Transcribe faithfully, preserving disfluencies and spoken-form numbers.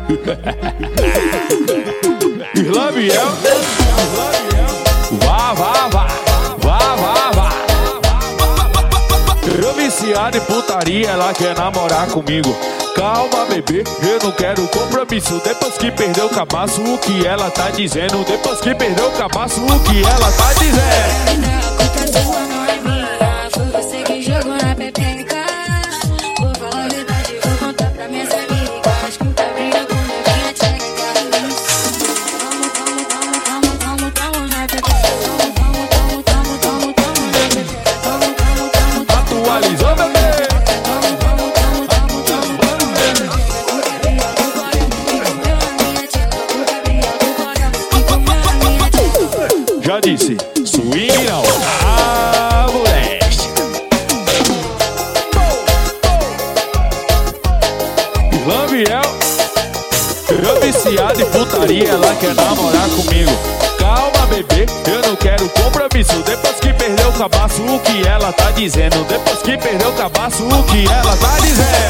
Islamiel, vá, vá, vá, vá, vá, vá. Eu viciado em putaria, ela quer namorar comigo. Calma, bebê, eu não quero compromisso. Depois que perdeu o cabaço, o que ela tá dizendo? Depois que perdeu o cabaço, o que ela tá dizendo? Atualizou, bebê. Já disse, swing não, ah, moleque. Islamiel, eu viciado em putaria, ela quer namorar comigo. Calma, bebê, eu não quero compromisso. Depois que perdeu o cabaço, o que ela tá dizendo? Depois que perdeu o cabaço, o que ela tá dizendo?